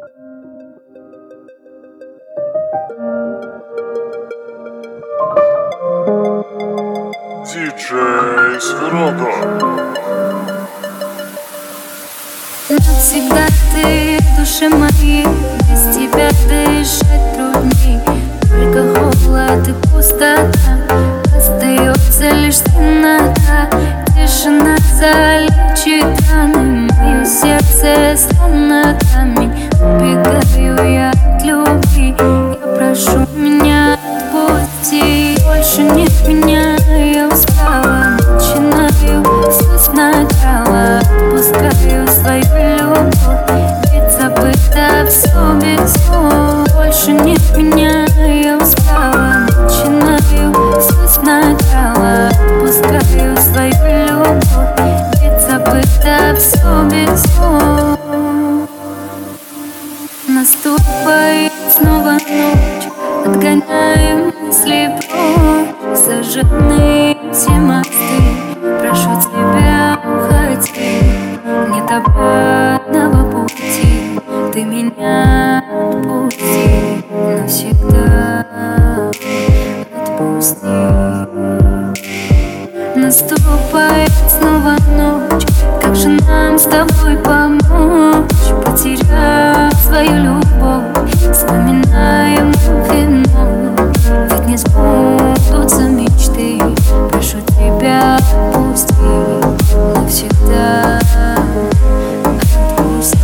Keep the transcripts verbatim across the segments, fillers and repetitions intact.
Диджей Свирото. Навсегда ты в душе моей, без тебя дышать трудней. Только холод и пустота, остается лишь темнота. Тишина залечит раны, мое сердце словно камень. Убегаю я от любви, я прошу меня отпусти. Больше нет меня, я устала, начинаю все сначала. Отпускаю свою любовь, ведь забыто все без слов. Больше нет меня, я устала, начинаю все сначала. Отпускаю свою любовь, ведь забыто все без слов. Наступает снова ночь, отгоняем мысли прочь. Сожженные все мосты, прошу тебя, уходи. Нет обратного пути, ты меня отпусти. Навсегда отпусти. Наступает снова ночь, как же нам с тобой помочь? Потеряв свою любовь, вспоминаем вино. Ведь не сбудутся мечты, прошу тебя, отпусти. Навсегда отпусти.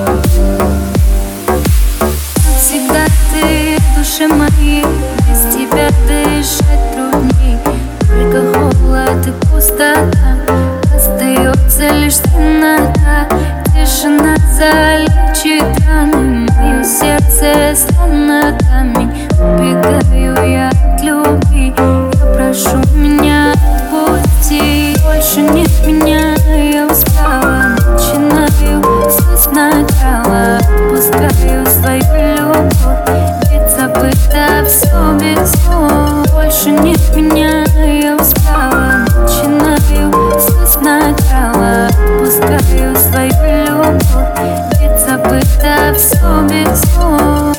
Навсегда ты в душе моей, без тебя дышать трудней. Только холод и пустота, остается лишь темнота. Тишина залечит раны, мое сердце словно камень. Убегаю я от любви, я прошу меня отпусти. Больше нет меня, я устала, начинаю все сначала. Отпускаю свою любовь, ведь забыто все без слов. Больше нет меня, я устала, начинаю все сначала. Отпускаю свою любовь, ведь забыто все без слов.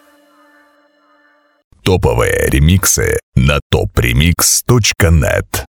Топовые ремиксы на топ ремикс точка нет.